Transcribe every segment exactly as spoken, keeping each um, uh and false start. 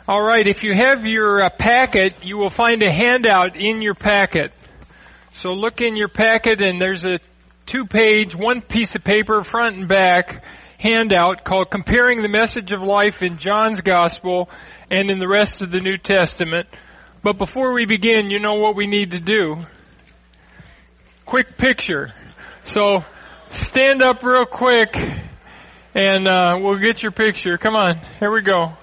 All right, if you have your uh, packet, you will find a handout in your packet. So look in your packet and there's a two-page, one piece of paper, front and back, handout called Comparing the Message of Life in John's Gospel and in the rest of the New Testament. But before we begin, you know what we need to do. Quick picture. So stand up real quick and uh, we'll get your picture. Come on, here we go.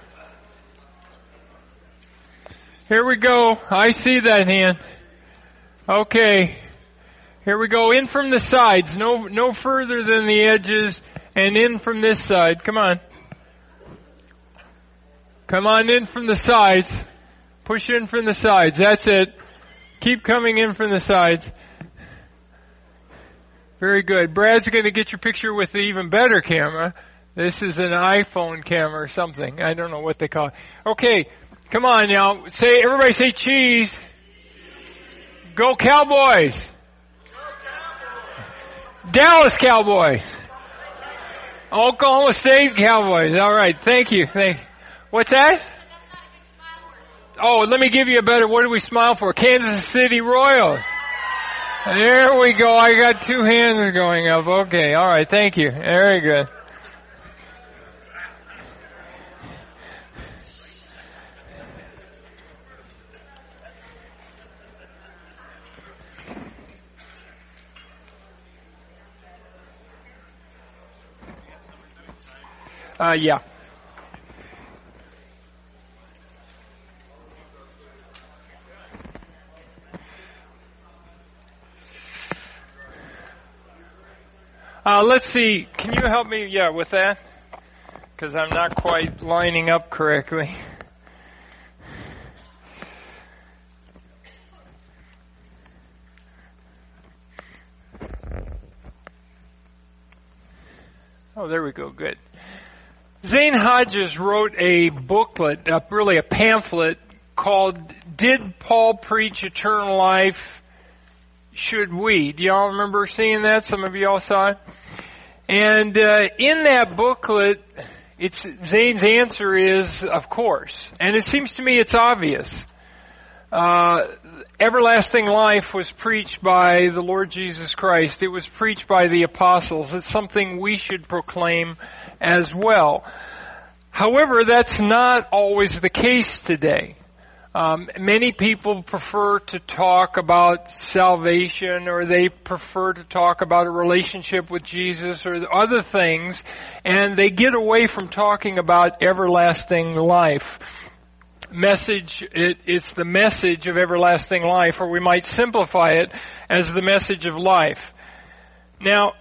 Here we go. I see that hand. Okay. Here we go. In from the sides. No, no further than the edges. And in from this side. Come on. Come on in from the sides. Push in from the sides. That's it. Keep coming in from the sides. Very good. Brad's going to get your picture with the even better camera. This is an iPhone camera or something. I don't know what they call it. Okay. Come on now. Say, everybody say cheese. Go Cowboys. Go Cowboys. Dallas Cowboys. Oklahoma State Cowboys. All right. Thank you. Thank you. What's that? Oh, let me give you a better, what do we smile for? Kansas City Royals. There we go. I got two hands going up. Okay. All right. Thank you. Very good. Uh, yeah. Uh, let's see. Can you help me? Yeah, with that? Because I'm not quite lining up correctly. Oh, there we go. Good. Zane Hodges wrote a booklet, uh, really a pamphlet, called Did Paul Preach Eternal Life? Should We? Do y'all remember seeing that? Some of y'all saw it? And uh, in that booklet, it's Zane's answer is, of course. And it seems to me it's obvious. Uh, everlasting life was preached by the Lord Jesus Christ. It was preached by the apostles. It's something we should proclaim as well. However, that's not always the case today. Um, many people prefer to talk about salvation, or they prefer to talk about a relationship with Jesus or other things, and they get away from talking about everlasting life. Message, it, it's the message of everlasting life, or we might simplify it as the message of life. Now,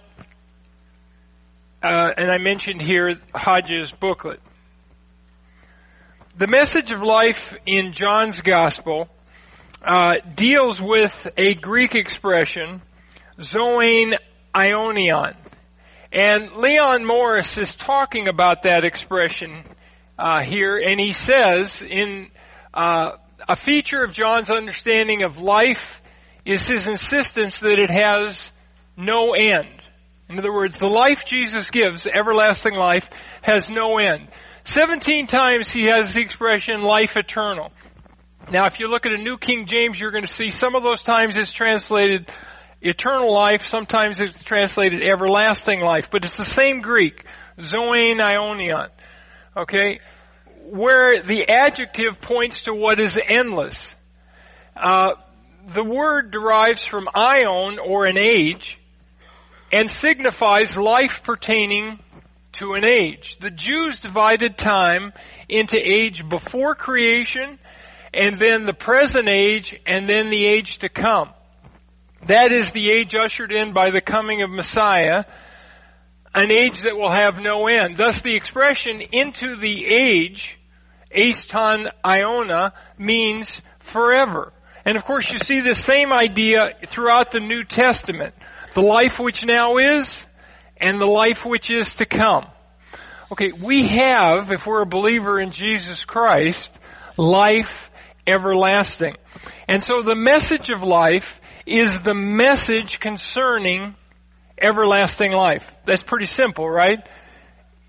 Uh, and I mentioned here Hodges' booklet. The message of life in John's Gospel uh, deals with a Greek expression, zoin aionion. And Leon Morris is talking about that expression uh, here, and he says, in uh, a feature of John's understanding of life is his insistence that it has no end. In other words, the life Jesus gives, everlasting life, has no end. Seventeen times he has the expression life eternal. Now, if you look at a New King James, you're going to see some of those times it's translated eternal life, sometimes it's translated everlasting life, but it's the same Greek, zoin aionion. Okay? Where the adjective points to what is endless. Uh, the word derives from aion, or an age, and signifies life pertaining to an age. The Jews divided time into age before creation, and then the present age, and then the age to come. That is the age ushered in by the coming of Messiah, an age that will have no end. Thus the expression into the age, aiston iona, means forever. And of course you see the same idea throughout the New Testament. The life which now is, and the life which is to come. Okay, we have, if we're a believer in Jesus Christ, life everlasting. And so the message of life is the message concerning everlasting life. That's pretty simple, right?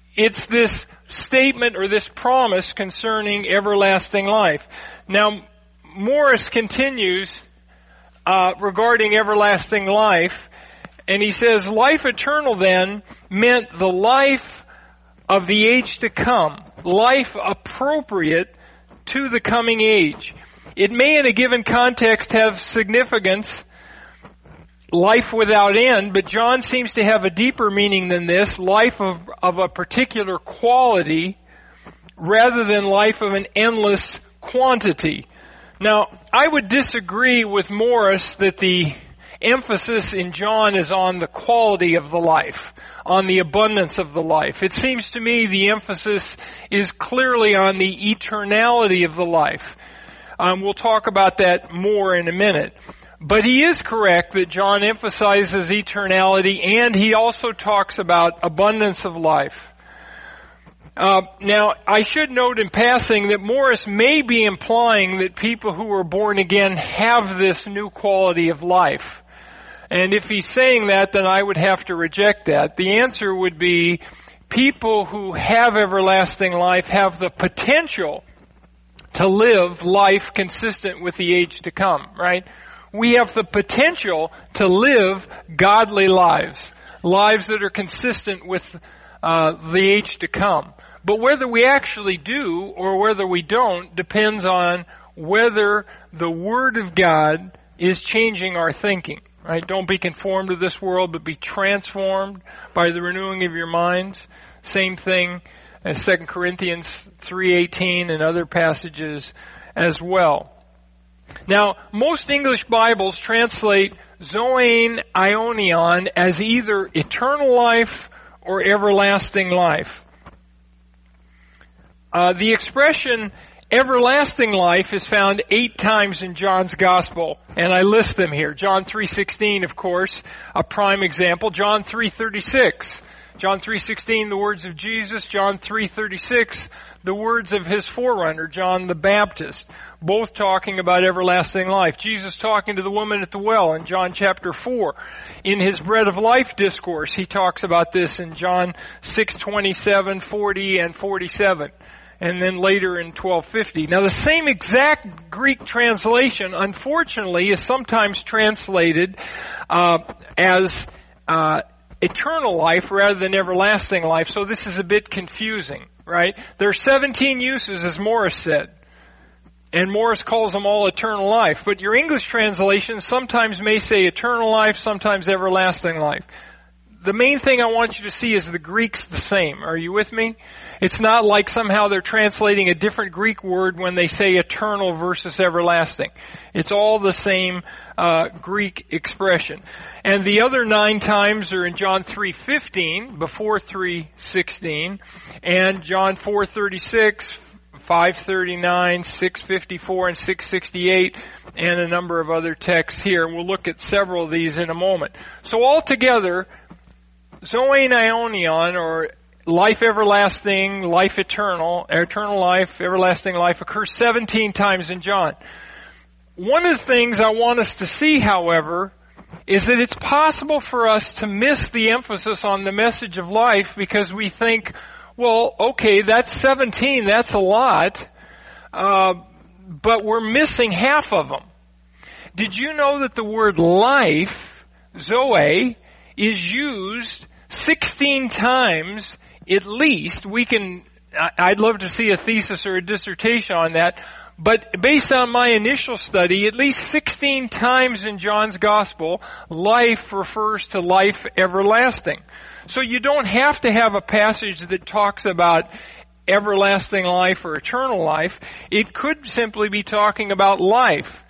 it's this statement or this promise concerning everlasting life. Now, Morris continues uh, regarding everlasting life, and he says, life eternal then meant the life of the age to come, life appropriate to the coming age. It may in a given context have significance, life without end, but John seems to have a deeper meaning than this, life of, of a particular quality rather than life of an endless quantity. Now, I would disagree with Morris that the emphasis in John is on the quality of the life, on the abundance of the life. It seems to me the emphasis is clearly on the eternality of the life. Um, we'll talk about that more in a minute. But he is correct that John emphasizes eternality, and he also talks about abundance of life. Uh, now, I should note in passing that Morris may be implying that people who are born again have this new quality of life. And if he's saying that, then I would have to reject that. The answer would be people who have everlasting life have the potential to live life consistent with the age to come, right? We have the potential to live godly lives, lives that are consistent with uh, the age to come. But whether we actually do or whether we don't depends on whether the Word of God is changing our thinking, right? Don't be conformed to this world, but be transformed by the renewing of your minds. Same thing as Second Corinthians three eighteen and other passages as well. Now, most English Bibles translate Zoein Aionion as either eternal life or everlasting life. Uh, the expression everlasting life is found eight times in John's Gospel, and I list them here. John three sixteen, of course, a prime example. John three thirty-six. John three sixteen, the words of Jesus. John three thirty-six, the words of his forerunner, John the Baptist. Both talking about everlasting life. Jesus talking to the woman at the well in John chapter four. In his bread of life discourse, he talks about this in John six twenty-seven, forty, and forty-seven. And then later in twelve fifty. Now the same exact Greek translation, unfortunately, is sometimes translated uh, as uh, eternal life rather than everlasting life. So this is a bit confusing, right? There are seventeen uses, as Morris said. And Morris calls them all eternal life. But your English translation sometimes may say eternal life, sometimes everlasting life. The main thing I want you to see is the Greek's the same. Are you with me? It's not like somehow they're translating a different Greek word when they say eternal versus everlasting. It's all the same uh, Greek expression. And the other nine times are in John three fifteen, before three sixteen, and John four thirty-six, five thirty-nine, six fifty-four, and six sixty-eight, and a number of other texts here. We'll look at several of these in a moment. So altogether, Zoein Aionion, or life everlasting, life eternal, eternal life, everlasting life, occurs seventeen times in John. One of the things I want us to see, however, is that it's possible for us to miss the emphasis on the message of life because we think, well, okay, that's seventeen, that's a lot, uh, but we're missing half of them. Did you know that the word life, Zoe, is used sixteen times at least? We can, I'd love to see a thesis or a dissertation on that, but based on my initial study, at least sixteen times in John's Gospel, life refers to life everlasting. So you don't have to have a passage that talks about everlasting life or eternal life. It could simply be talking about life.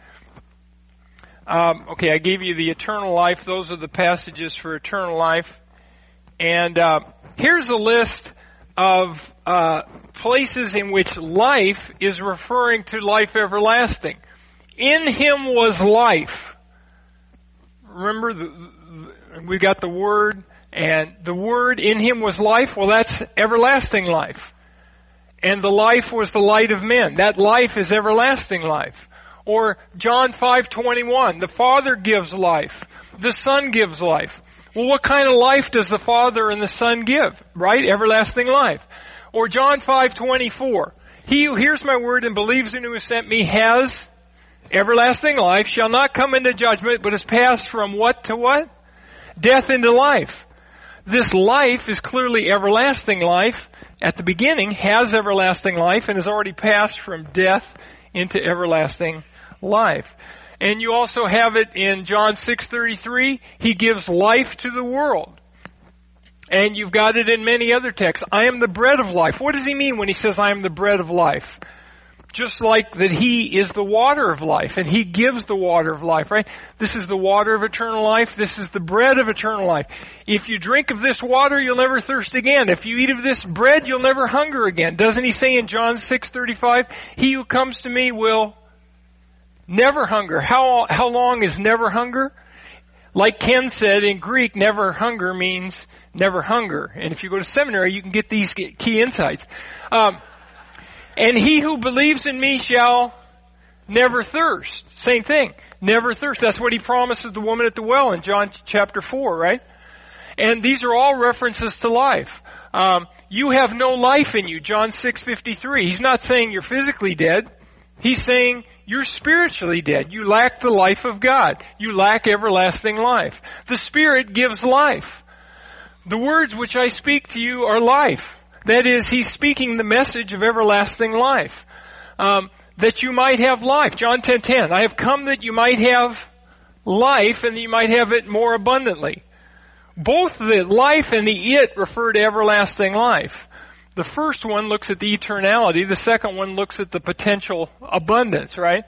Um, okay, I gave you the eternal life. Those are the passages for eternal life. And uh, here's a list of uh, places in which life is referring to life everlasting. In him was life. Remember, the, the, we got the word, and the word in him was life. Well, that's everlasting life. And the life was the light of men. That life is everlasting life. Or John five twenty-one, the Father gives life. The Son gives life. Well, what kind of life does the Father and the Son give? Right? Everlasting life. Or John five twenty-four. He who hears my word and believes in who has sent me has everlasting life, shall not come into judgment, but is passed from what to what? Death into life. This life is clearly everlasting life. At the beginning, has everlasting life and has already passed from death into everlasting life. And you also have it in John six thirty-three. He gives life to the world. And you've got it in many other texts. I am the bread of life. What does he mean when he says I am the bread of life? Just like that he is the water of life and he gives the water of life, right? This is the water of eternal life. This is the bread of eternal life. If you drink of this water, you'll never thirst again. If you eat of this bread, you'll never hunger again. Doesn't he say in John six thirty-five, he who comes to me will never hunger. How, how long is never hunger? Like Ken said, in Greek, never hunger means never hunger. And if you go to seminary, you can get these key insights. Um, and he who believes in me shall never thirst. Same thing. Never thirst. That's what he promises the woman at the well in John chapter four, right? And these are all references to life. Um, you have no life in you, John six fifty-three. He's not saying you're physically dead. He's saying you're spiritually dead. You lack the life of God. You lack everlasting life. The Spirit gives life. The words which I speak to you are life. That is, he's speaking the message of everlasting life. Um, that you might have life. John ten ten. I have come that you might have life and that you might have it more abundantly. Both the life and the it refer to everlasting life. The first one looks at the eternality. The second one looks at the potential abundance, right?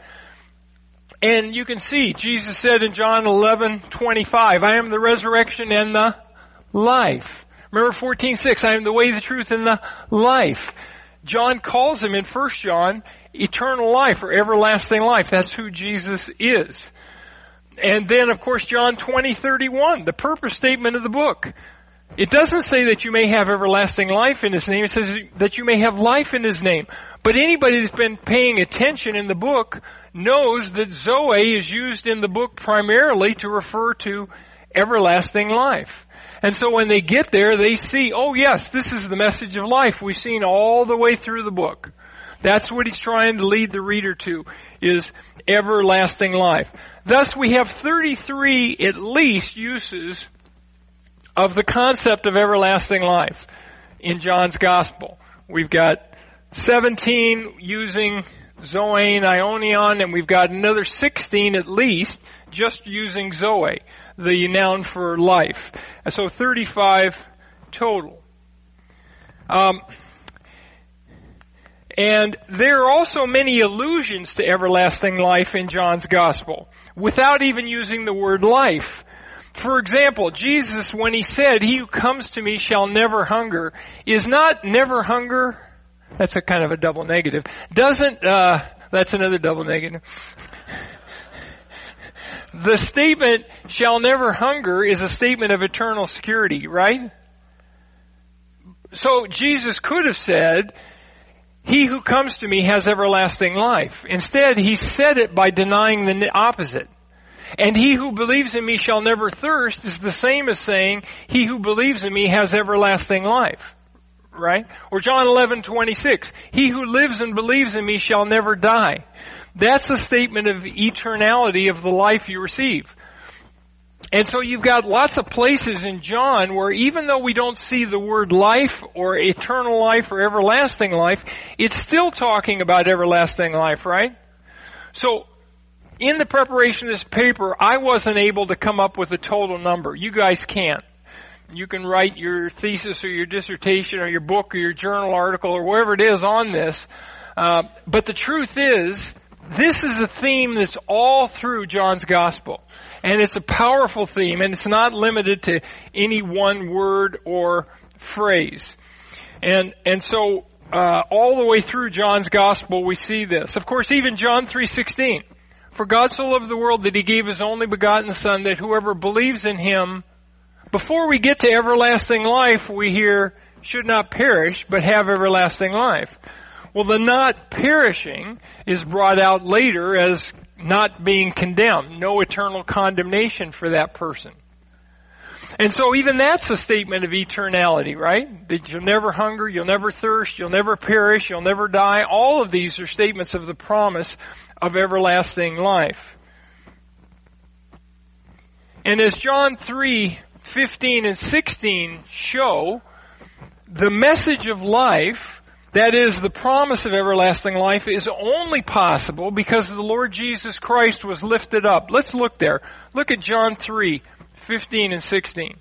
And you can see, Jesus said in John eleven twenty-five, I am the resurrection and the life. Remember fourteen six, I am the way, the truth, and the life. John calls him in First John eternal life or everlasting life. That's who Jesus is. And then, of course, John twenty thirty-one, the purpose statement of the book. It doesn't say that you may have everlasting life in His name. It says that you may have life in His name. But anybody that's been paying attention in the book knows that Zoe is used in the book primarily to refer to everlasting life. And so when they get there, they see, oh yes, this is the message of life we've seen all the way through the book. That's what he's trying to lead the reader to, is everlasting life. Thus we have thirty-three at least uses of the concept of everlasting life in John's Gospel. We've got seventeen using Zoe and Ionion, and we've got another sixteen at least just using Zoe, the noun for life. And so thirty-five total. Um, and there are also many allusions to everlasting life in John's Gospel, without even using the word life. For example, Jesus, when he said, he who comes to me shall never hunger, is not never hunger. That's a kind of a double negative. Doesn't, uh, that's another double negative. The statement, shall never hunger, is a statement of eternal security, right? So Jesus could have said, he who comes to me has everlasting life. Instead, he said it by denying the opposite. And he who believes in me shall never thirst is the same as saying, he who believes in me has everlasting life. Right? Or John eleven twenty-six, he who lives and believes in me shall never die. That's a statement of eternality of the life you receive. And so you've got lots of places in John where even though we don't see the word life or eternal life or everlasting life, it's still talking about everlasting life, right? So, in the preparation of this paper, I wasn't able to come up with a total number. You guys can. You can write your thesis or your dissertation or your book or your journal article or whatever it is on this. Uh, but the truth is, this is a theme that's all through John's Gospel. And it's a powerful theme, and it's not limited to any one word or phrase. And, and so, uh, all the way through John's Gospel, we see this. Of course, even John three sixteen. For God so loved the world that He gave His only begotten Son, that whoever believes in Him, before we get to everlasting life, we hear, should not perish, but have everlasting life. Well, the not perishing is brought out later as not being condemned. No eternal condemnation for that person. And so even that's a statement of eternality, right? That you'll never hunger, you'll never thirst, you'll never perish, you'll never die. All of these are statements of the promise of everlasting life. And as John three fifteen and sixteen show, the message of life, that is, the promise of everlasting life, is only possible because the Lord Jesus Christ was lifted up. Let's look there. Look at John three fifteen and sixteen.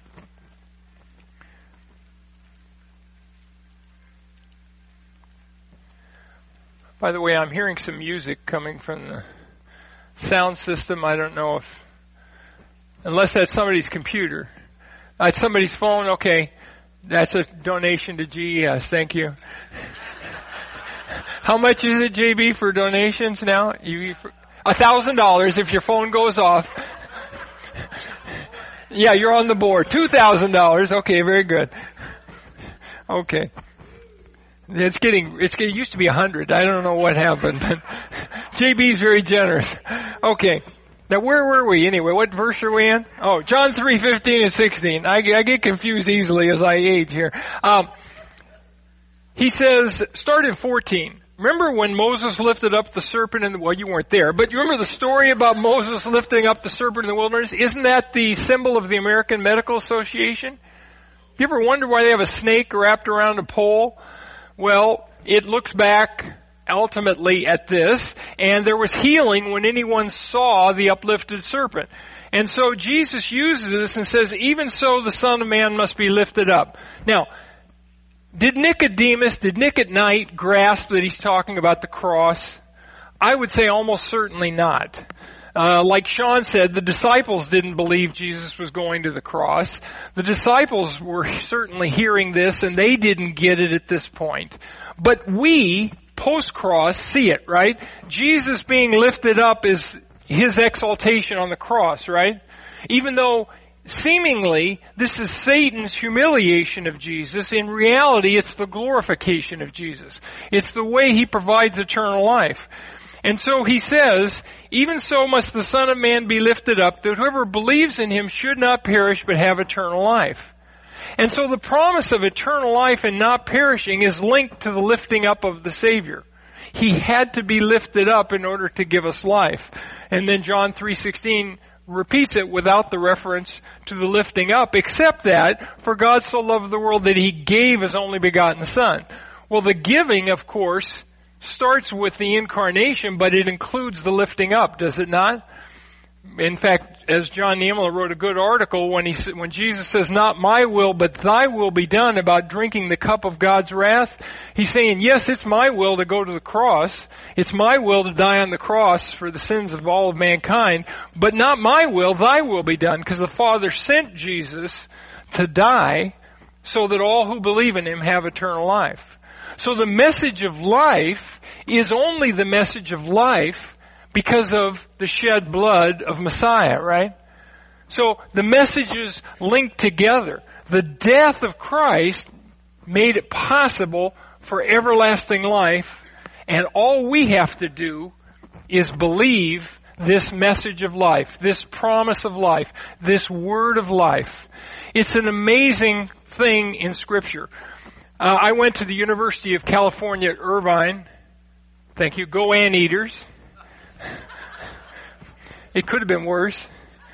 By the way, I'm hearing some music coming from the sound system. I don't know if, unless that's somebody's computer. That's somebody's phone. Okay. That's a donation to G E S. Thank you. How much is it, J B, for donations now? You, a thousand dollars if your phone goes off. Yeah, you're on the board. Two thousand dollars. Okay, very good. Okay. It's getting, it's getting, it used to be a hundred. I don't know what happened. J B's very generous. Okay. Now where were we anyway? What verse are we in? Oh, John three fifteen and sixteen. I, I get confused easily as I age here. Um, he says, start in fourteen. Remember when Moses lifted up the serpent in the, well, you weren't there, but you remember the story about Moses lifting up the serpent in the wilderness? Isn't that the symbol of the American Medical Association? You ever wonder why they have a snake wrapped around a pole? Well, it looks back ultimately at this, and there was healing when anyone saw the uplifted serpent. And so Jesus uses this and says, even so the Son of Man must be lifted up. Now, did Nicodemus, did Nick at night grasp that he's talking about the cross? I would say almost certainly not. Uh, like Sean said, the disciples didn't believe Jesus was going to the cross. The disciples were certainly hearing this, and they didn't get it at this point. But we, post-cross, see it, right? Jesus being lifted up is his exaltation on the cross, right? Even though seemingly this is Satan's humiliation of Jesus, in reality it's the glorification of Jesus. It's the way he provides eternal life. And so he says, even so must the Son of Man be lifted up, that whoever believes in him should not perish but have eternal life. And so the promise of eternal life and not perishing is linked to the lifting up of the Savior. He had to be lifted up in order to give us life. And then John three sixteen repeats it without the reference to the lifting up, except that, for God so loved the world that he gave his only begotten Son. Well, the giving, of course, starts with the incarnation, but it includes the lifting up, does it not? In fact, as John Niemela wrote a good article when he when Jesus says, "Not my will, but thy will be done," about drinking the cup of God's wrath, he's saying, yes, it's my will to go to the cross. It's my will to die on the cross for the sins of all of mankind, but not my will, thy will be done, because the Father sent Jesus to die so that all who believe in him have eternal life. So the message of life is only the message of life because of the shed blood of Messiah, right? So the messages linked together. The death of Christ made it possible for everlasting life, and all we have to do is believe this message of life, this promise of life, this word of life. It's an amazing thing in Scripture. Uh, I went to the University of California at Irvine. Thank you. Go Anteaters. It could have been worse.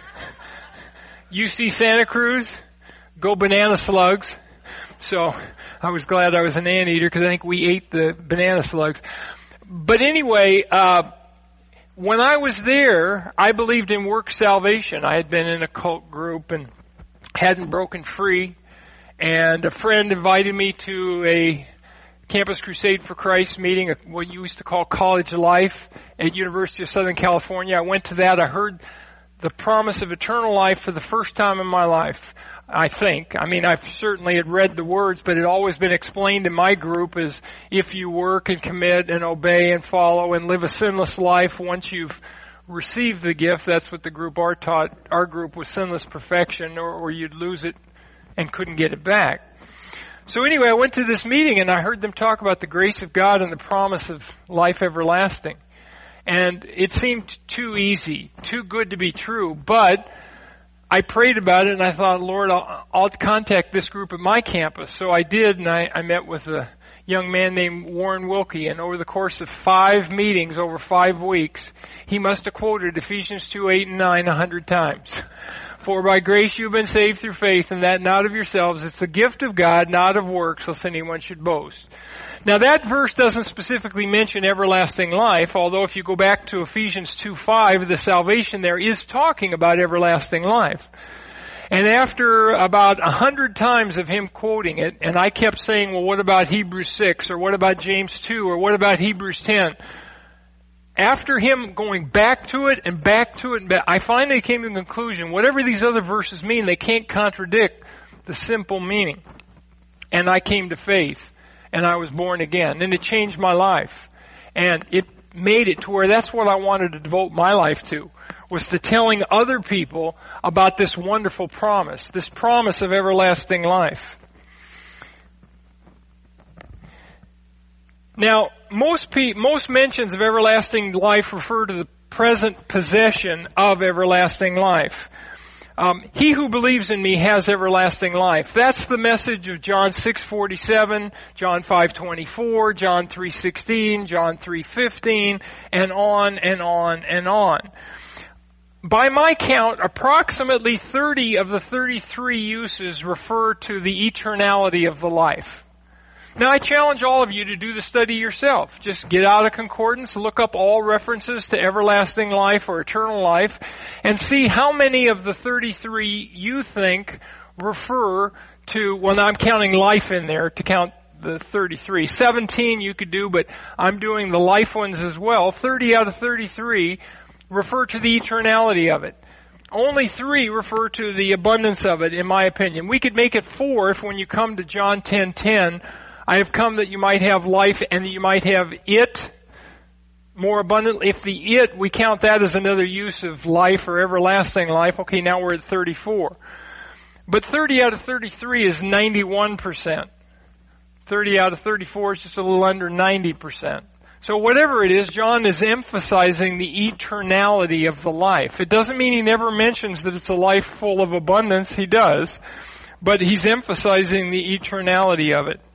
U C Santa Cruz, go Banana Slugs. So I was glad I was an anteater because I think we ate the banana slugs. But anyway, uh, when I was there, I believed in work salvation. I had been in a cult group and hadn't broken free. And a friend invited me to a Campus Crusade for Christ meeting, what you used to call College Life at University of Southern California. I went to that. I heard the promise of eternal life for the first time in my life, I think. I mean, I've certainly had read the words, but it had always been explained in my group as if you work and commit and obey and follow and live a sinless life once you've received the gift. That's what the group our taught. Our group was sinless perfection, or, or you'd lose it and couldn't get it back. So anyway, I went to this meeting and I heard them talk about the grace of God and the promise of life everlasting. And it seemed too easy, too good to be true. But I prayed about it, and I thought, Lord, I'll, I'll contact this group at my campus. So I did, and I, I met with a young man named Warren Wilkie, and over the course of five meetings over five weeks, he must have quoted Ephesians two, eight, and nine a hundred times. For by grace you've been saved through faith, and that not of yourselves. It's the gift of God, not of works, lest anyone should boast. Now that verse doesn't specifically mention everlasting life, although if you go back to Ephesians two five, the salvation there is talking about everlasting life. And after about a hundred times of him quoting it, and I kept saying, well, what about Hebrews six, or what about James two, or what about Hebrews ten? After him going back to it and back to it, and back, I finally came to the conclusion, whatever these other verses mean, they can't contradict the simple meaning. And I came to faith, and I was born again, and it changed my life. And it made it to where that's what I wanted to devote my life to, was to telling other people about this wonderful promise, this promise of everlasting life. Now, most pe- most mentions of everlasting life refer to the present possession of everlasting life. Um, he who believes in me has everlasting life. That's the message of John six forty-seven, John five twenty-four, John three sixteen, John three fifteen, and on and on and on. By my count, approximately thirty of the thirty-three uses refer to the eternality of the life. Now, I challenge all of you to do the study yourself. Just get out a concordance, look up all references to everlasting life or eternal life, and see how many of the thirty-three you think refer to, well, now I'm counting life in there to count the thirty-three. seventeen you could do, but I'm doing the life ones as well. thirty out of thirty-three refer to the eternality of it. Only three refer to the abundance of it, in my opinion. We could make it four if when you come to John ten ten, I have come that you might have life and that you might have it more abundantly. If the it, we count that as another use of life or everlasting life. Okay, now we're at thirty-four. But thirty out of thirty-three is ninety-one percent. thirty out of thirty-four is just a little under ninety percent. So whatever it is, John is emphasizing the eternality of the life. It doesn't mean he never mentions that it's a life full of abundance. He does. But he's emphasizing the eternality of it.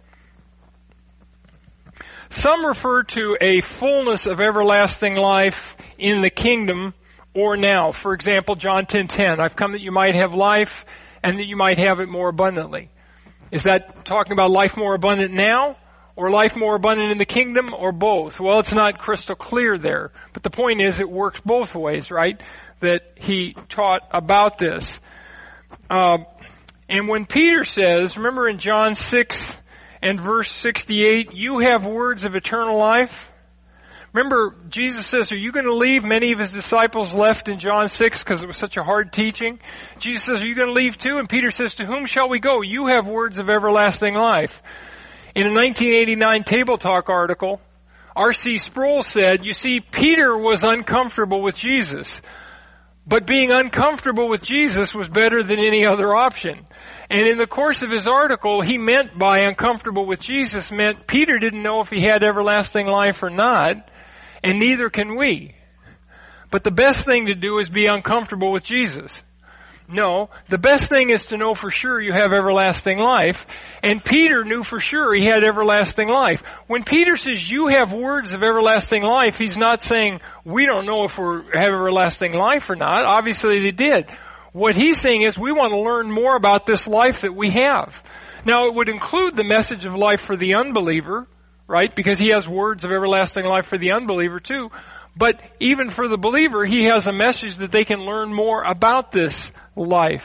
Some refer to a fullness of everlasting life in the kingdom or now. For example, John ten ten, I've come that you might have life and that you might have it more abundantly. Is that talking about life more abundant now or life more abundant in the kingdom or both? Well, it's not crystal clear there. But the point is it works both ways, right? That he taught about this. Uh, and when Peter says, remember in John six, and verse sixty-eight, you have words of eternal life. Remember, Jesus says, are you going to leave? Many of his disciples left in John six because it was such a hard teaching. Jesus says, are you going to leave too? And Peter says, to whom shall we go? You have words of everlasting life. In a nineteen eighty-nine Table Talk article, R C Sproul said, you see, Peter was uncomfortable with Jesus. But being uncomfortable with Jesus was better than any other option. And in the course of his article, he meant by uncomfortable with Jesus meant Peter didn't know if he had everlasting life or not, and neither can we. But the best thing to do is be uncomfortable with Jesus. No, the best thing is to know for sure you have everlasting life. And Peter knew for sure he had everlasting life. When Peter says you have words of everlasting life, he's not saying we don't know if we have everlasting life or not. Obviously they did. What he's saying is we want to learn more about this life that we have. Now it would include the message of life for the unbeliever, right? Because he has words of everlasting life for the unbeliever too. But even for the believer, he has a message that they can learn more about this life.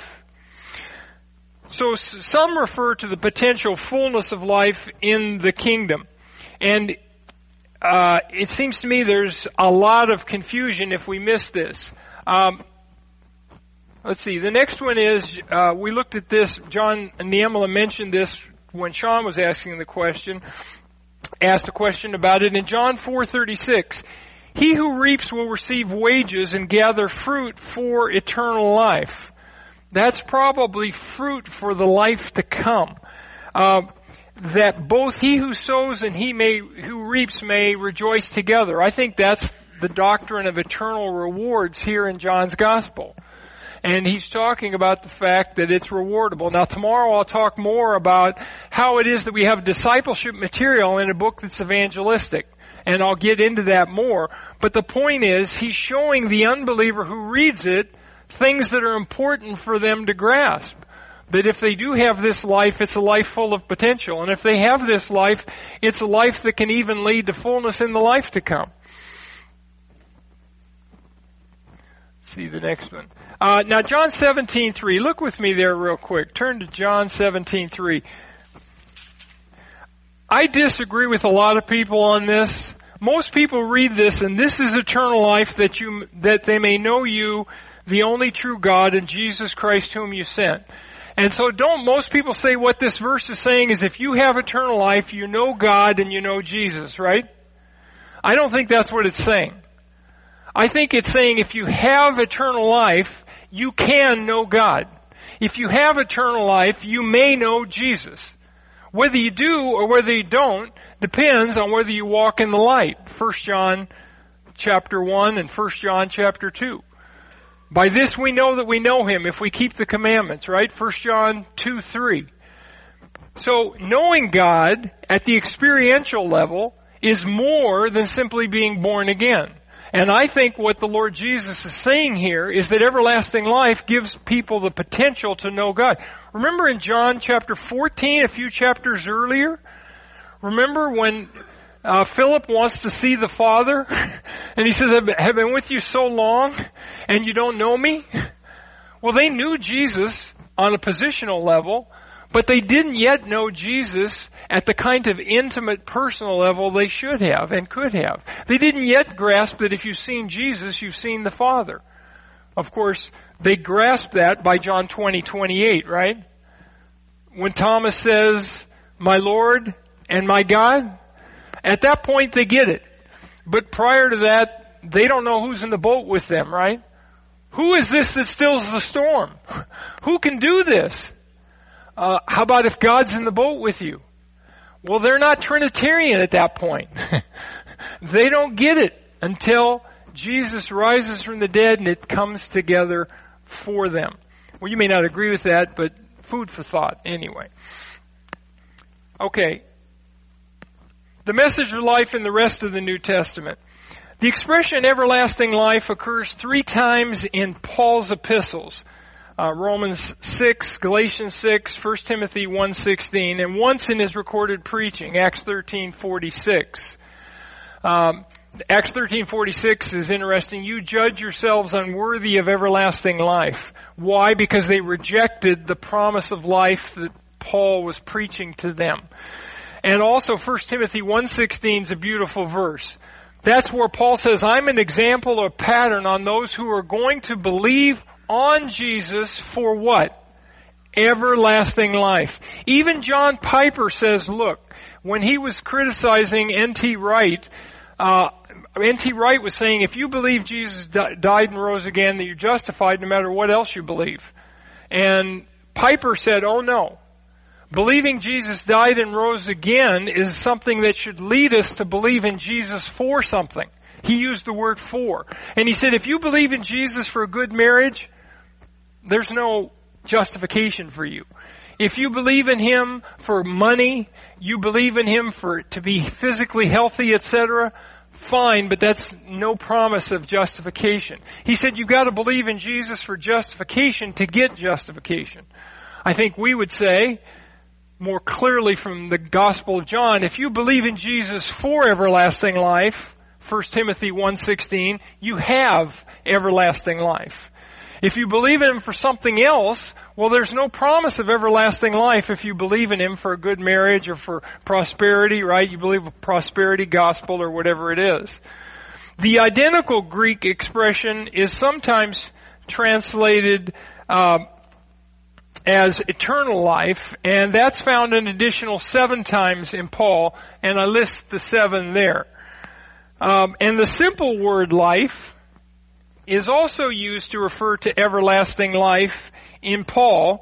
So some refer to the potential fullness of life in the kingdom. And uh, it seems to me there's a lot of confusion if we miss this. Um, let's see, the next one is, uh, we looked at this, John Niemela mentioned this when Sean was asking the question, asked a question about it. In John four thirty-six, he who reaps will receive wages and gather fruit for eternal life. That's probably fruit for the life to come. Uh, that both he who sows and he may who reaps may rejoice together. I think that's the doctrine of eternal rewards here in John's Gospel. And he's talking about the fact that it's rewardable. Now tomorrow I'll talk more about how it is that we have discipleship material in a book that's evangelistic. And I'll get into that more. But the point is, he's showing the unbeliever who reads it things that are important for them to grasp. That if they do have this life, it's a life full of potential. And if they have this life, it's a life that can even lead to fullness in the life to come. Let's see the next one. Uh, now John seventeen three. Look with me there real quick. Turn to John seventeen three. I disagree with a lot of people on this. Most people read this, and this is eternal life, that you that they may know you, the only true God, and Jesus Christ whom you sent. And so don't most people say what this verse is saying is if you have eternal life, you know God and you know Jesus, right? I don't think that's what it's saying. I think it's saying if you have eternal life, you can know God. If you have eternal life, you may know Jesus. Whether you do or whether you don't depends on whether you walk in the light. First John chapter one and First John chapter two. By this we know that we know Him if we keep the commandments, right? First John two three. So knowing God at the experiential level is more than simply being born again. And I think what the Lord Jesus is saying here is that everlasting life gives people the potential to know God. Remember in John chapter fourteen, a few chapters earlier? Remember when uh, Philip wants to see the Father? And he says, I've been with you so long and you don't know me? Well, they knew Jesus on a positional level, but they didn't yet know Jesus at the kind of intimate personal level they should have and could have. They didn't yet grasp that if you've seen Jesus, you've seen the Father. Of course, they grasped that by John twenty twenty-eight, right? When Thomas says, my Lord and my God, at that point they get it. But prior to that, they don't know who's in the boat with them, right? Who is this that stills the storm? Who can do this? Uh, how about if God's in the boat with you? Well, they're not Trinitarian at that point. They don't get it until Jesus rises from the dead and it comes together for them. Well, you may not agree with that, but food for thought anyway. Okay. The message of life in the rest of the New Testament. The expression everlasting life occurs three times in Paul's epistles. Uh, Romans six, Galatians six, First Timothy one sixteen, and once in his recorded preaching, Acts thirteen forty-six. Um, Acts thirteen forty-six is interesting. You judge yourselves unworthy of everlasting life. Why? Because they rejected the promise of life that Paul was preaching to them. And also First Timothy one sixteen is a beautiful verse. That's where Paul says, I'm an example or pattern on those who are going to believe on Jesus for what? Everlasting life. Even John Piper says, look, when he was criticizing N T Wright, uh, N T Wright was saying, if you believe Jesus di- died and rose again, that you're justified no matter what else you believe. And Piper said, oh no. Believing Jesus died and rose again is something that should lead us to believe in Jesus for something. He used the word for. And he said, if you believe in Jesus for a good marriage, there's no justification for you. If you believe in Him for money, you believe in Him for to be physically healthy, et cetera, fine, but that's no promise of justification. He said you've got to believe in Jesus for justification to get justification. I think we would say, more clearly from the Gospel of John, if you believe in Jesus for everlasting life, First Timothy one sixteen, you have everlasting life. If you believe in Him for something else, well, there's no promise of everlasting life if you believe in Him for a good marriage or for prosperity, right? You believe a prosperity gospel or whatever it is. The identical Greek expression is sometimes translated uh, as eternal life, and that's found an additional seven times in Paul, and I list the seven there. Um, and the simple word life is also used to refer to everlasting life in Paul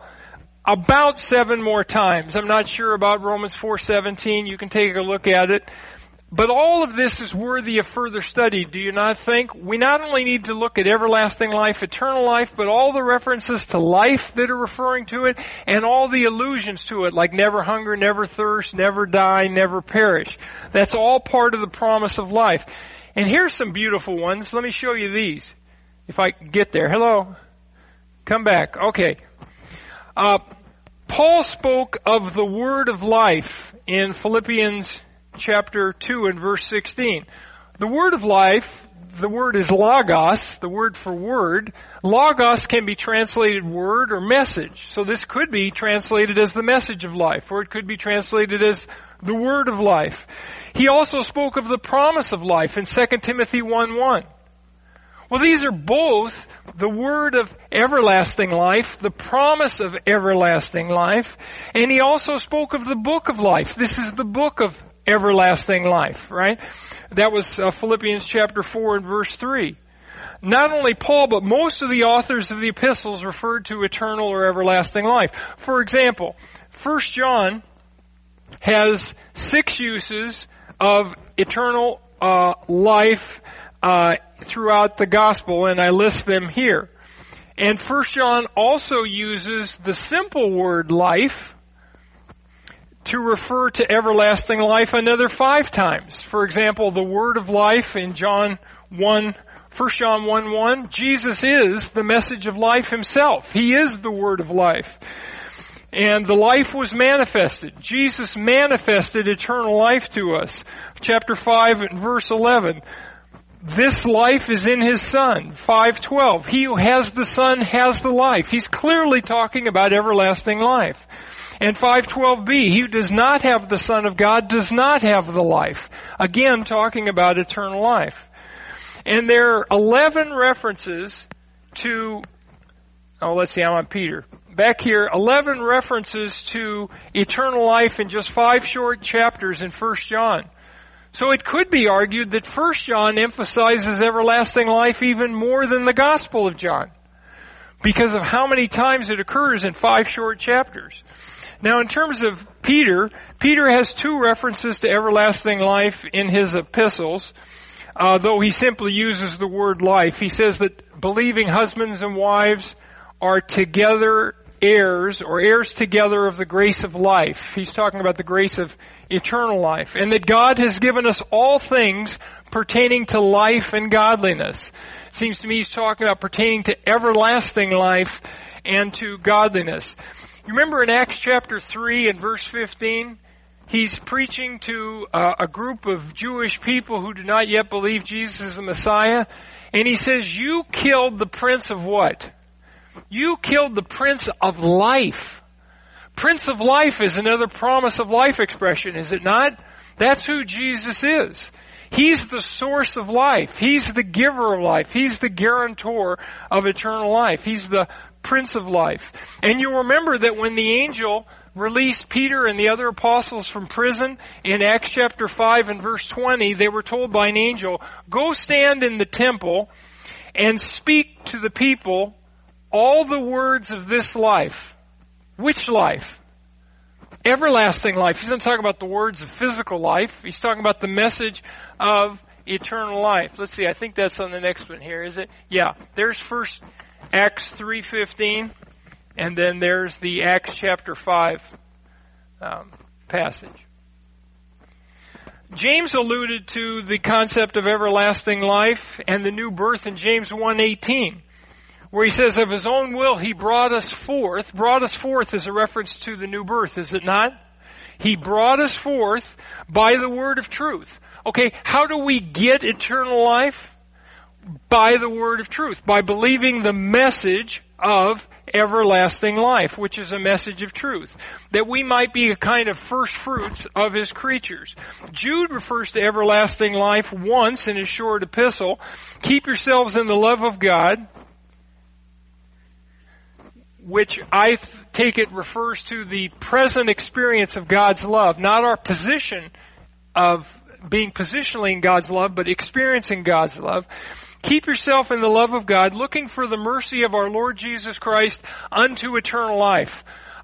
about seven more times. I'm not sure about Romans four seventeen. You can take a look at it. But all of this is worthy of further study, do you not think? We not only need to look at everlasting life, eternal life, but all the references to life that are referring to it, and all the allusions to it, like never hunger, never thirst, never die, never perish. That's all part of the promise of life. And here's some beautiful ones. Let me show you these. If I can get there. Hello? Come back. Okay. Uh, Paul spoke of the word of life in Philippians chapter two and verse sixteen. The word of life, the word is logos, the word for word. Logos can be translated word or message. So this could be translated as the message of life, or it could be translated as the word of life. He also spoke of the promise of life in Second Timothy one one. Well, these are both the word of everlasting life, the promise of everlasting life, and he also spoke of the book of life. This is the book of everlasting life, right? That was uh, Philippians chapter four and verse three. Not only Paul, but most of the authors of the epistles referred to eternal or everlasting life. For example, First John has six uses of eternal uh, life uh, throughout the gospel, and I list them here. And First John also uses the simple word life to refer to everlasting life another five times. For example, the word of life in John one, First John one one, Jesus is the message of life himself. He is the word of life. And the life was manifested. Jesus manifested eternal life to us. Chapter five and verse eleven. This life is in his Son. five twelve. He who has the Son has the life. He's clearly talking about everlasting life. And five twelve b, he who does not have the Son of God does not have the life. Again, talking about eternal life. And there are eleven references to, oh, let's see, I'm on Peter. Back here, eleven references to eternal life in just five short chapters in First John. So it could be argued that First John emphasizes everlasting life even more than the Gospel of John, because of how many times it occurs in five short chapters. Now, in terms of Peter, Peter has two references to everlasting life in his epistles, uh, though he simply uses the word life. He says that believing husbands and wives are together heirs, or heirs together of the grace of life. He's talking about the grace of eternal life. And that God has given us all things pertaining to life and godliness. It seems to me he's talking about pertaining to everlasting life and to godliness. You remember in Acts chapter three and verse fifteen, he's preaching to uh, a group of Jewish people who do not yet believe Jesus is the Messiah. And he says, you killed the prince of what? You killed the prince of life. Prince of life is another promise of life expression, is it not? That's who Jesus is. He's the source of life. He's the giver of life. He's the guarantor of eternal life. He's the Prince of life. And you'll remember that when the angel released Peter and the other apostles from prison in Acts chapter five and verse twenty, they were told by an angel, go stand in the temple and speak to the people all the words of this life. Which life? Everlasting life. He's not talking about the words of physical life. He's talking about the message of eternal life. Let's see, I think that's on the next one here, is it? Yeah, there's first Acts three fifteen, and then there's the Acts chapter five um, passage. James alluded to the concept of everlasting life and the new birth in James one eighteen, where he says, of his own will he brought us forth. Brought us forth is a reference to the new birth, is it not? He brought us forth by the word of truth. Okay, how do we get eternal life? By the word of truth, by believing the message of everlasting life, which is a message of truth, that we might be a kind of first fruits of his creatures. Jude refers to everlasting life once in his short epistle. Keep yourselves in the love of God, which I th- take it refers to the present experience of God's love, not our position of being positionally in God's love, but experiencing God's love. Keep yourself in the love of God, looking for the mercy of our Lord Jesus Christ unto eternal life.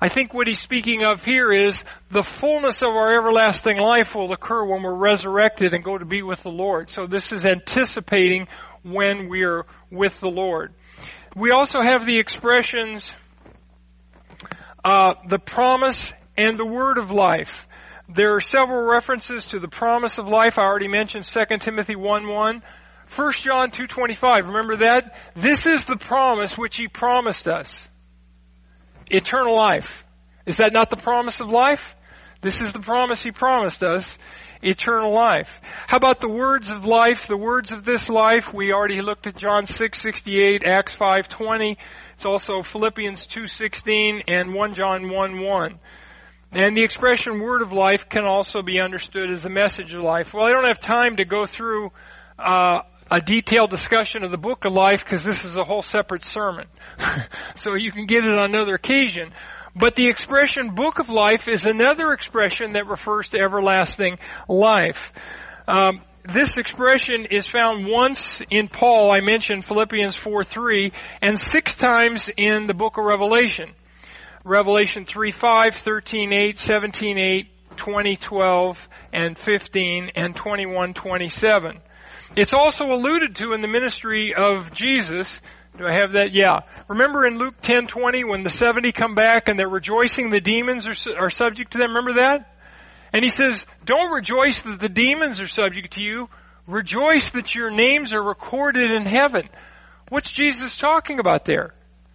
I think what he's speaking of here is the fullness of our everlasting life will occur when we're resurrected and go to be with the Lord. So this is anticipating when we're with the Lord. We also have the expressions, uh, the promise and the word of life. There are several references to the promise of life. I already mentioned Second Timothy one one. First John two twenty-five. Remember that? This is the promise which he promised us. Eternal life. Is that not the promise of life? This is the promise he promised us. Eternal life. How about the words of life, the words of this life? We already looked at John six sixty-eight, Acts five twenty. It's also Philippians two sixteen and First John one one. And the expression word of life can also be understood as the message of life. Well, I don't have time to go through uh, a detailed discussion of the book of life because this is a whole separate sermon. So you can get it on another occasion. But the expression book of life is another expression that refers to everlasting life. Um, this expression is found once in Paul, I mentioned Philippians four three, and six times in the book of Revelation. Revelation three five, thirteen eight, seventeen eight, twenty twelve, and fifteen, and twenty-one twenty-seven. It's also alluded to in the ministry of Jesus. Do I have that? Yeah. Remember in Luke ten twenty when the seventy come back and they're rejoicing the demons are, are subject to them? Remember that? And he says, don't rejoice that the demons are subject to you. Rejoice that your names are recorded in heaven. What's Jesus talking about there?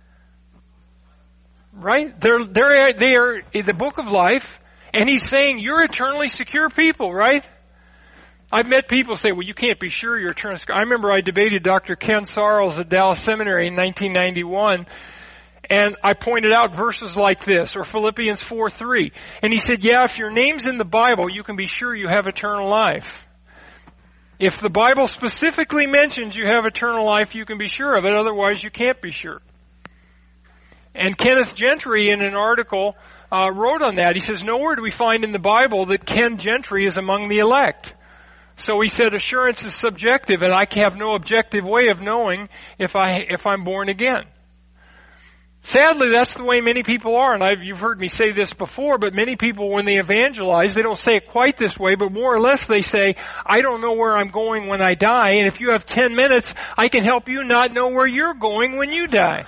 Right? They're, they're, they are in the book of life, and he's saying you're eternally secure people, right? I've met people say, well, you can't be sure you're eternally secure. I remember I debated Doctor Ken Sarles at Dallas Seminary in nineteen ninety-one, and I pointed out verses like this, or Philippians four three. And he said, yeah, if your name's in the Bible, you can be sure you have eternal life. If the Bible specifically mentions you have eternal life, you can be sure of it. Otherwise, you can't be sure. And Kenneth Gentry, in an article, uh, wrote on that. He says, nowhere do we find in the Bible that Ken Gentry is among the elect. So he said, assurance is subjective, and I have no objective way of knowing if I if I'm born again. Sadly, that's the way many people are, and I've, you've heard me say this before, but many people, when they evangelize, they don't say it quite this way, but more or less they say, I don't know where I'm going when I die, and if you have ten minutes, I can help you not know where you're going when you die.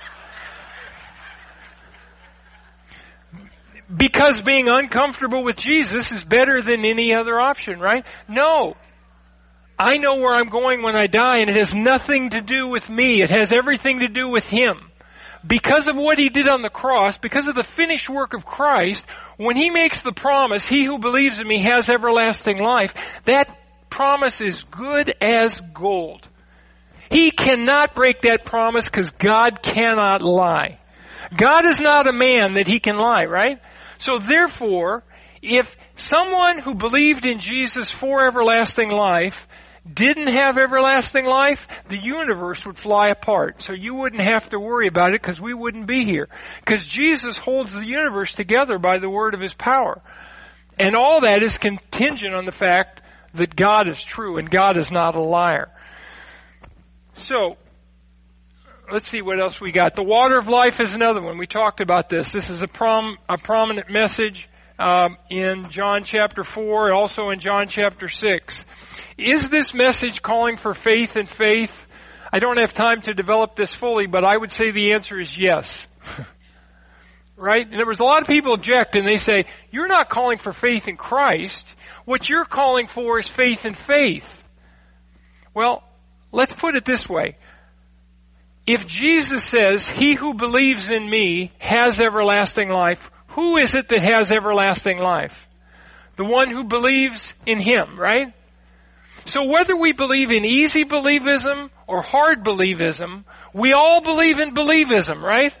Because being uncomfortable with Jesus is better than any other option, right? No. I know where I'm going when I die, and it has nothing to do with me. It has everything to do with Him. Because of what He did on the cross, because of the finished work of Christ, when He makes the promise, he who believes in me has everlasting life, that promise is good as gold. He cannot break that promise because God cannot lie. God is not a man that He can lie, right? So therefore, if someone who believed in Jesus for everlasting life didn't have everlasting life, the universe would fly apart. So you wouldn't have to worry about it because we wouldn't be here. Because Jesus holds the universe together by the word of His power. And all that is contingent on the fact that God is true and God is not a liar. So, let's see what else we got. The water of life is another one. We talked about this. This is a prom, a prominent message um, in John chapter four, also in John chapter six. Is this message calling for faith and faith? I don't have time to develop this fully, but I would say the answer is yes. Right? And there was a lot of people object and they say, you're not calling for faith in Christ. What you're calling for is faith in faith. Well, let's put it this way. If Jesus says, he who believes in me has everlasting life, who is it that has everlasting life? The one who believes in Him, right? So whether we believe in easy believism or hard believism, we all believe in believism, right?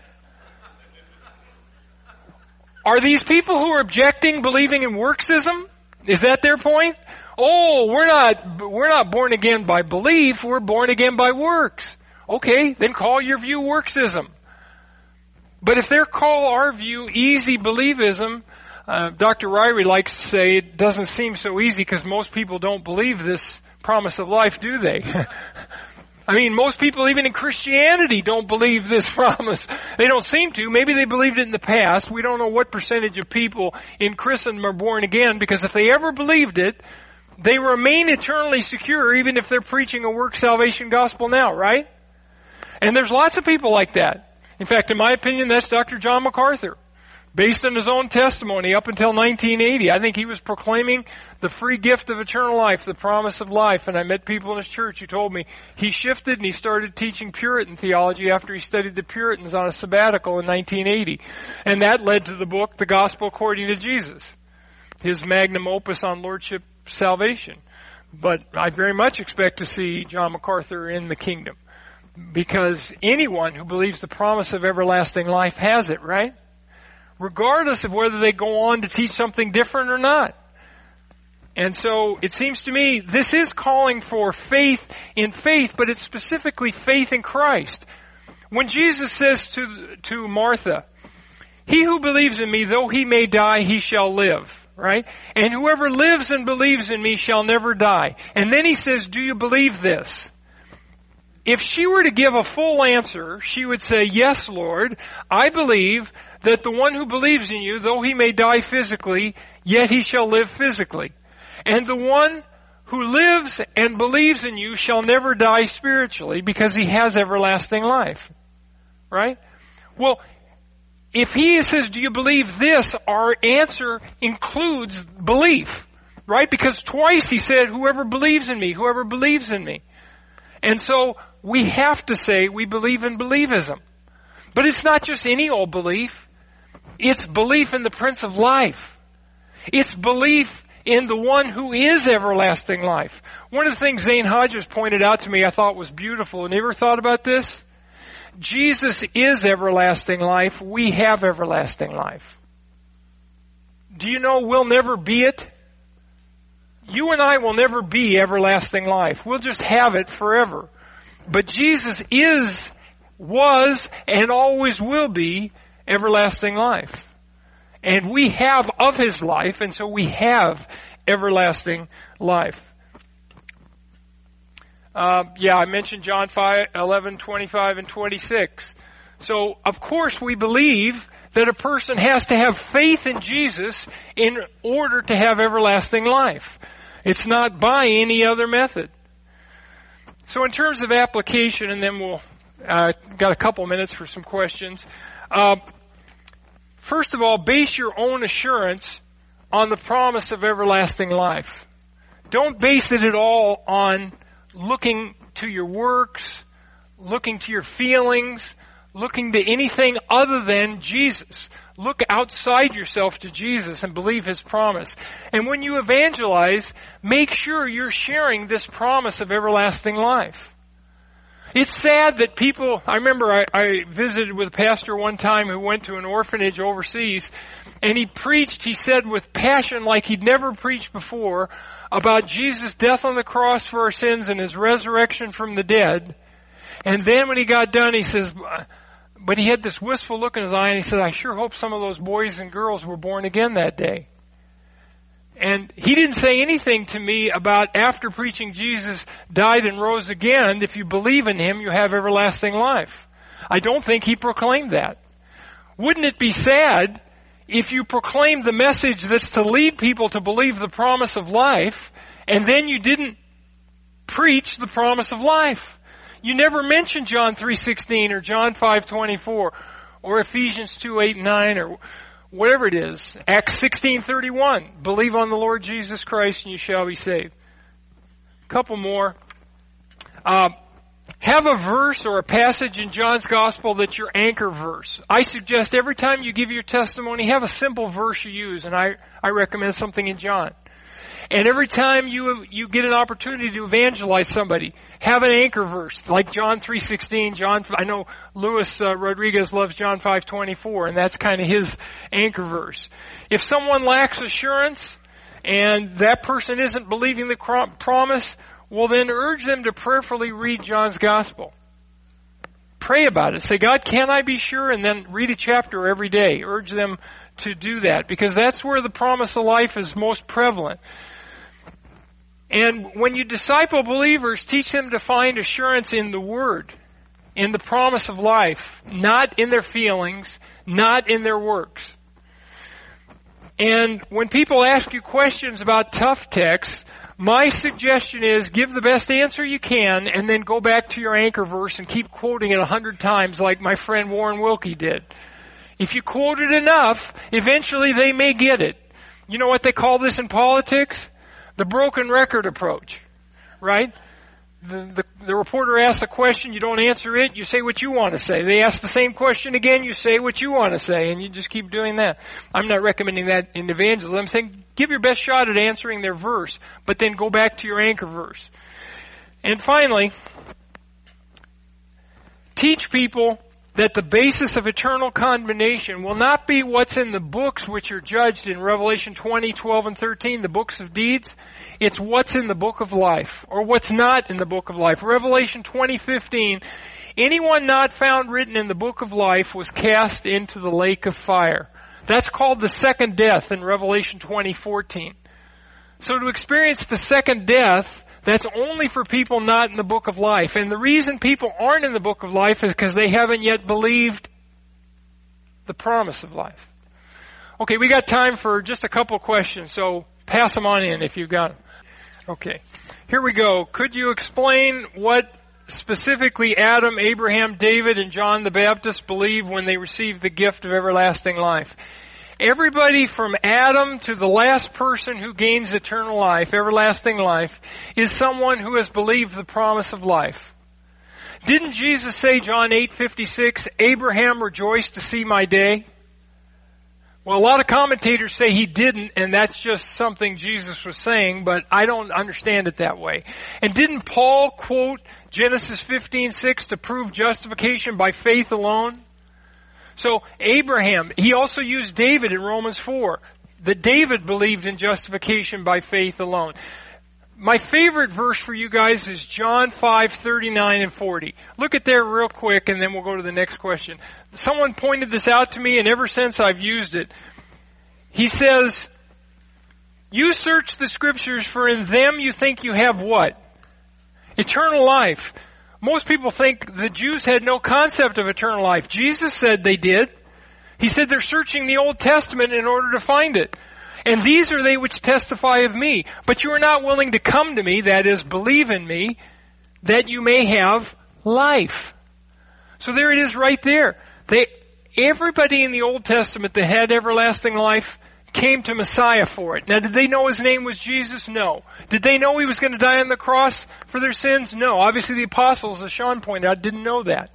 Are these people who are objecting believing in worksism? Is that their point? Oh, we're not, we're not born again by belief, we're born again by works. Okay, then call your view worksism. But if they call our view easy believism, uh, Doctor Ryrie likes to say it doesn't seem so easy because most people don't believe this promise of life, do they? I mean, most people even in Christianity don't believe this promise. They don't seem to. Maybe they believed it in the past. We don't know what percentage of people in Christendom are born again, because if they ever believed it, they remain eternally secure even if they're preaching a work salvation gospel now, right? And there's lots of people like that. In fact, in my opinion, that's Doctor John MacArthur. Based on his own testimony up until nineteen eighty, I think he was proclaiming the free gift of eternal life, the promise of life. And I met people in his church who told me he shifted and he started teaching Puritan theology after he studied the Puritans on a sabbatical in nineteen eighty. And that led to the book, The Gospel According to Jesus, his magnum opus on lordship salvation. But I very much expect to see John MacArthur in the kingdom, because anyone who believes the promise of everlasting life has it, right? Regardless of whether they go on to teach something different or not. And so it seems to me this is calling for faith in faith, but it's specifically faith in Christ. When Jesus says to, to Martha, "He who believes in me, though he may die, he shall live," right? "And whoever lives and believes in me shall never die." And then he says, "Do you believe this?" If she were to give a full answer, she would say, "Yes, Lord, I believe that the one who believes in you, though he may die physically, yet he shall live physically. And the one who lives and believes in you shall never die spiritually, because he has everlasting life." Right? Well, if he says, "Do you believe this?" our answer includes belief. Right? Because twice he said, "Whoever believes in me, whoever believes in me." And so we have to say we believe in believism. But it's not just any old belief. It's belief in the Prince of Life. It's belief in the one who is everlasting life. One of the things Zane Hodges pointed out to me I thought was beautiful. And you ever thought about this? Jesus is everlasting life. We have everlasting life. Do you know we'll never be it? You and I will never be everlasting life. We'll just have it forever. But Jesus is, was, and always will be everlasting life. And we have of His life, and so we have everlasting life. Uh, yeah, I mentioned John five, eleven, twenty-five, and twenty-six. So, of course, we believe that a person has to have faith in Jesus in order to have everlasting life. It's not by any other method. So in terms of application, and then we'll, uh, got a couple minutes for some questions. Uh, first of all, base your own assurance on the promise of everlasting life. Don't base it at all on looking to your works, looking to your feelings, looking to anything other than Jesus. Look outside yourself to Jesus and believe His promise. And when you evangelize, make sure you're sharing this promise of everlasting life. It's sad that people, I remember I, I visited with a pastor one time who went to an orphanage overseas, and he preached, he said, with passion like he'd never preached before, about Jesus' death on the cross for our sins and His resurrection from the dead. And then when he got done, he says, but he had this wistful look in his eye, and he said, "I sure hope some of those boys and girls were born again that day." And he didn't say anything to me about after preaching Jesus died and rose again, if you believe in Him, you have everlasting life. I don't think he proclaimed that. Wouldn't it be sad if you proclaimed the message that's to lead people to believe the promise of life, and then you didn't preach the promise of life? You never mention John three sixteen or John five twenty-four or Ephesians two eight and nine or whatever it is. Acts sixteen thirty-one. Believe on the Lord Jesus Christ and you shall be saved. A couple more. Uh, have a verse or a passage in John's Gospel that's your anchor verse. I suggest every time you give your testimony, have a simple verse you use, and I, I recommend something in John. And every time you you get an opportunity to evangelize somebody, have an anchor verse like John three sixteen. John, I know Luis uh, Rodriguez loves John five twenty-four, and that's kind of his anchor verse. If someone lacks assurance and that person isn't believing the crom- promise, well then urge them to prayerfully read John's Gospel. Pray about it. Say, "God, can I be sure?" And then read a chapter every day. Urge them to do that, because that's where the promise of life is most prevalent. And when you disciple believers, teach them to find assurance in the Word, in the promise of life, not in their feelings, not in their works. And when people ask you questions about tough texts, my suggestion is give the best answer you can and then go back to your anchor verse and keep quoting it a hundred times like my friend Warren Wilkie did. If you quote it enough, eventually they may get it. You know what they call this in politics? The broken record approach, right? The, the, the reporter asks a question, you don't answer it, you say what you want to say. They ask the same question again, you say what you want to say, and you just keep doing that. I'm not recommending that in evangelism. I'm saying give your best shot at answering their verse, but then go back to your anchor verse. And finally, teach people that the basis of eternal condemnation will not be what's in the books which are judged in Revelation twenty, twelve, and thirteen, the books of deeds. It's what's in the book of life, or what's not in the book of life. Revelation twenty fifteen, anyone not found written in the book of life was cast into the lake of fire. That's called the second death in Revelation twenty fourteen. So to experience the second death, that's only for people not in the book of life. And the reason people aren't in the book of life is because they haven't yet believed the promise of life. Okay, we got time for just a couple questions, so pass them on in if you've got them. Okay, here we go. Could you explain what specifically Adam, Abraham, David, and John the Baptist believed when they received the gift of everlasting life? Everybody from Adam to the last person who gains eternal life, everlasting life, is someone who has believed the promise of life. Didn't Jesus say, John eight fifty-six, Abraham rejoiced to see my day? Well, a lot of commentators say he didn't, and that's just something Jesus was saying, but I don't understand it that way. And didn't Paul quote Genesis fifteen six to prove justification by faith alone? So Abraham, he also used David in Romans four, that David believed in justification by faith alone. My favorite verse for you guys is John five thirty-nine and forty. Look at there real quick and then we'll go to the next question. Someone pointed this out to me and ever since I've used it. He says, you search the scriptures for in them you think you have what? Eternal life. Most people think the Jews had no concept of eternal life. Jesus said they did. He said they're searching the Old Testament in order to find it. And these are they which testify of me. But you are not willing to come to me, that is, believe in me, that you may have life. So there it is right there. They, everybody in the Old Testament that had everlasting life came to Messiah for it. Now, did they know his name was Jesus? No. Did they know he was going to die on the cross for their sins? No. Obviously the apostles, as Sean pointed out, didn't know that.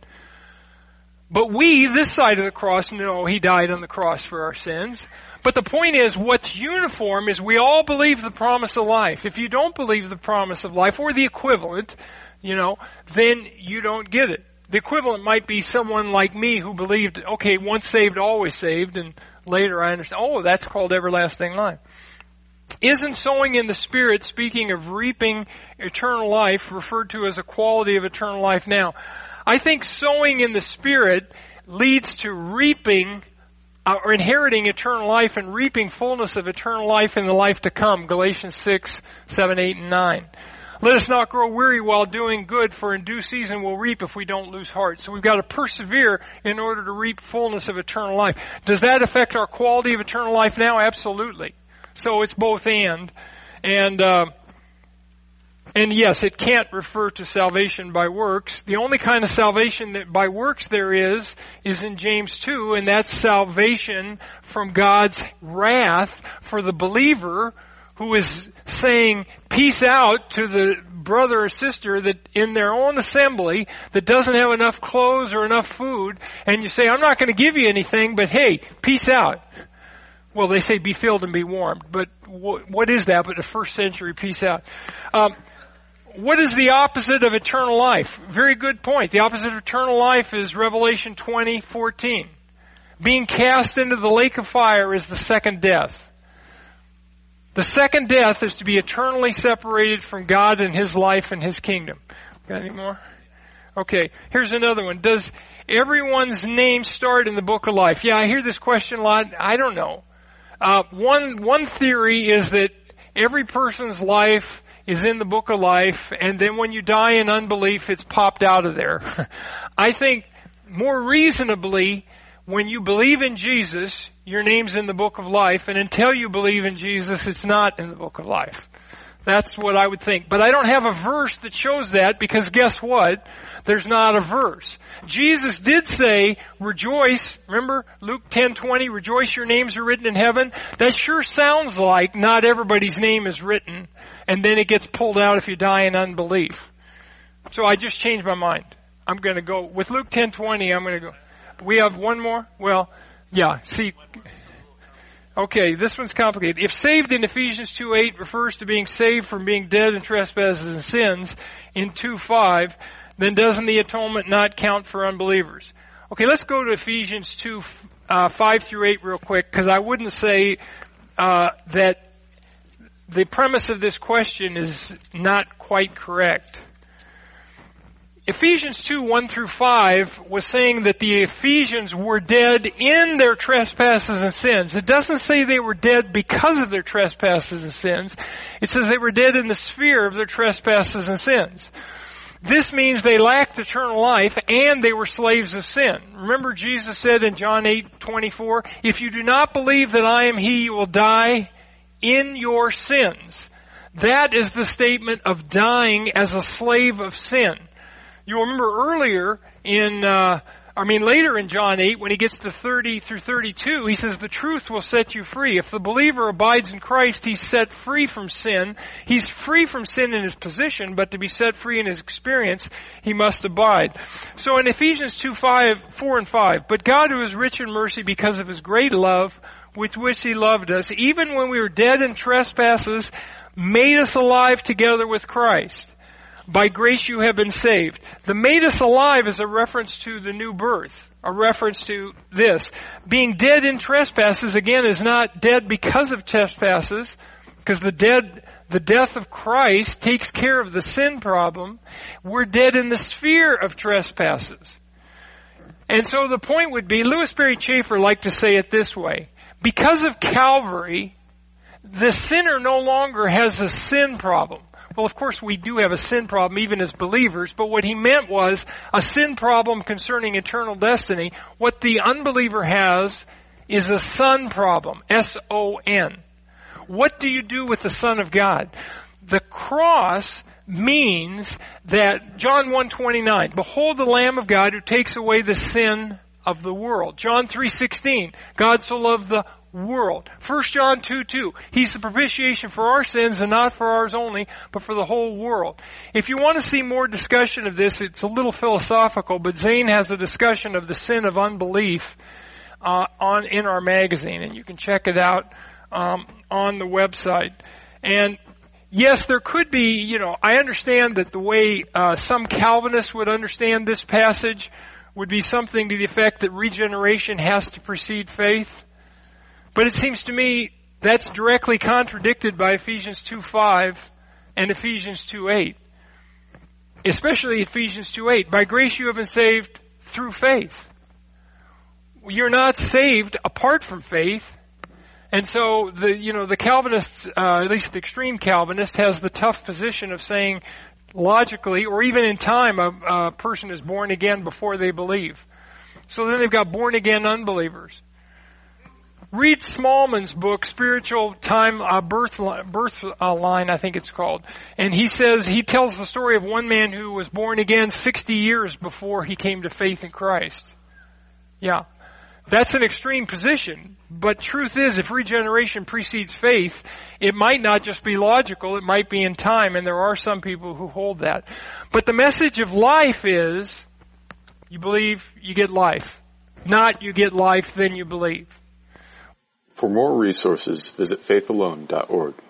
But we, this side of the cross, know he died on the cross for our sins. But the point is, what's uniform is we all believe the promise of life. If you don't believe the promise of life, or the equivalent, you know, then you don't get it. The equivalent might be someone like me who believed, okay, once saved, always saved, and later I understand, oh, that's called everlasting life. Isn't sowing in the Spirit, speaking of reaping eternal life, referred to as a quality of eternal life now? I think sowing in the Spirit leads to reaping uh, or inheriting eternal life and reaping fullness of eternal life in the life to come. Galatians six, seven, eight, and nine. Let us not grow weary while doing good, for in due season we'll reap if we don't lose heart. So we've got to persevere in order to reap fullness of eternal life. Does that affect our quality of eternal life now? Absolutely. So it's both and. And, uh, and yes, it can't refer to salvation by works. The only kind of salvation that by works there is, is in James two, and that's salvation from God's wrath for the believer who is saying peace out to the brother or sister that in their own assembly that doesn't have enough clothes or enough food, and you say, I'm not going to give you anything, but hey, peace out. Well, they say be filled and be warmed, but wh- what is that but the first century peace out? Um, what is the opposite of eternal life? Very good point. The opposite of eternal life is Revelation twenty fourteen. Being cast into the lake of fire is the second death. The second death is to be eternally separated from God and His life and His kingdom. Got any more? Okay, here's another one. Does everyone's name start in the book of life? Yeah, I hear this question a lot. I don't know. Uh, one, one theory is that every person's life is in the book of life, and then when you die in unbelief, it's popped out of there. I think more reasonably, when you believe in Jesus, your name's in the book of life, and until you believe in Jesus, it's not in the book of life. That's what I would think. But I don't have a verse that shows that, because guess what? There's not a verse. Jesus did say, rejoice. Remember Luke ten twenty, rejoice, your names are written in heaven. That sure sounds like not everybody's name is written, and then it gets pulled out if you die in unbelief. So I just changed my mind. I'm going to go with Luke ten twenty. I'm going to go. We have one more? Well, yeah, see. Okay, this one's complicated. If saved in Ephesians two eight refers to being saved from being dead in trespasses and sins in two five, then doesn't the atonement not count for unbelievers? Okay, let's go to Ephesians two uh, five through eight real quick, because I wouldn't say uh, that the premise of this question is not quite correct. Ephesians two one through five was saying that the Ephesians were dead in their trespasses and sins. It doesn't say they were dead because of their trespasses and sins. It says they were dead in the sphere of their trespasses and sins. This means they lacked eternal life and they were slaves of sin. Remember Jesus said in John eight twenty-four, if you do not believe that I am He, you will die in your sins. That is the statement of dying as a slave of sin. You'll remember earlier in, uh, I mean later in John eight, when he gets to thirty through thirty-two, he says the truth will set you free. If the believer abides in Christ, he's set free from sin. He's free from sin in his position, but to be set free in his experience, he must abide. So in Ephesians two five, four and five, but God who is rich in mercy because of His great love with which He loved us, even when we were dead in trespasses, made us alive together with Christ. By grace you have been saved. The made us alive is a reference to the new birth, a reference to this. Being dead in trespasses, again, is not dead because of trespasses, because the dead, the death of Christ takes care of the sin problem. We're dead in the sphere of trespasses. And so the point would be, Louis Berry Chafer liked to say it this way, because of Calvary, the sinner no longer has a sin problem. Well, of course, we do have a sin problem, even as believers, but what he meant was a sin problem concerning eternal destiny. What the unbeliever has is a son problem, S O N. What do you do with the Son of God? The cross means that, John one twenty-nine, behold the Lamb of God who takes away the sin of the world. John three sixteen, God so loved the world. First John two two, He's the propitiation for our sins, and not for ours only, but for the whole world. If you want to see more discussion of this, it's a little philosophical, but Zane has a discussion of the sin of unbelief uh, on in our magazine, and you can check it out um, on the website. And yes, there could be, you know, I understand that the way uh, some Calvinists would understand this passage would be something to the effect that regeneration has to precede faith. But it seems to me that's directly contradicted by Ephesians two five and Ephesians two eight. Especially Ephesians two eight. By grace you have been saved through faith. You're not saved apart from faith. And so the, you know, the Calvinists, uh, at least the extreme Calvinist, has the tough position of saying logically, or even in time, a, a person is born again before they believe. So then they've got born again unbelievers. Read Smallman's book, Spiritual Time uh, Birth Birth uh, Line, I think it's called. And he says, he tells the story of one man who was born again sixty years before he came to faith in Christ. Yeah. That's an extreme position. But truth is, if regeneration precedes faith, it might not just be logical, it might be in time, and there are some people who hold that. But the message of life is, you believe, you get life. Not you get life, then you believe. For more resources, visit faith alone dot org.